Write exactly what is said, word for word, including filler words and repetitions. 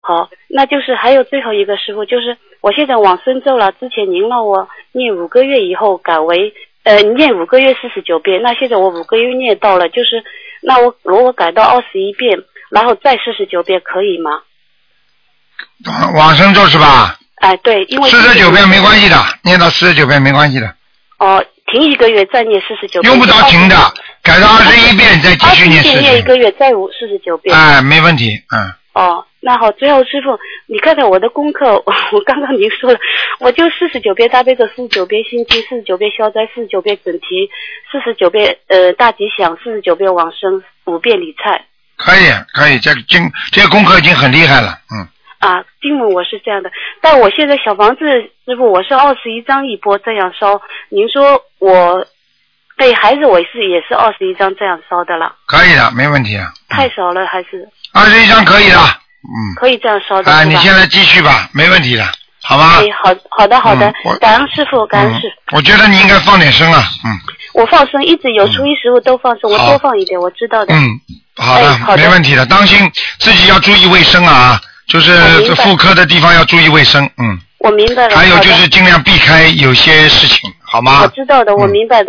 好，那就是还有最后一个师傅，就是我现在往生咒了，之前您让我念五个月以后改为呃念五个月四十九遍，那现在我五个月念到了，就是那我如果改到二十一遍，然后再四十九遍可以吗？ 往生咒是吧？ 哎，对，因为四十九遍没关系的，念到四十九遍没关系的。 哦，停一个月再念四十九遍。 用不着停的，改到二十一遍再继续念四十。 念一个月再五四十九遍。 哎，没问题，嗯。 哦，那好，最后师傅，你看看我的功课，我刚刚您说了，我就四十九遍大悲咒，四十九遍心经，四十九遍消灾，四十九遍准提，四十九遍呃大吉祥，四十九遍往生，五遍理财。 可以，可以，这个经这个功课已经很厉害了，嗯。 啊，经文我是这样的，但我现在小房子师傅我是二十一张一波这样烧，您说我对孩子我是也是二十一张这样烧的了。 可以的，没问题啊。 太少了还是？ 二十一张可以的，嗯。 可以这样烧的。 啊，你现在继续吧，没问题的，好吧？ 哎，好好的好的， 嗯、 感恩师傅，感恩师、 嗯。我觉得你应该放点声啊，嗯。 我放生一直有初一十五都放生，我多放一点，我知道的。 嗯，好的， 哎、好的没问题的，当心自己要注意卫生啊。就是妇科的地方要注意卫生，嗯。 我明白了。 还有就是尽量避开有些事情，好吗？ 我知道的，我明白的。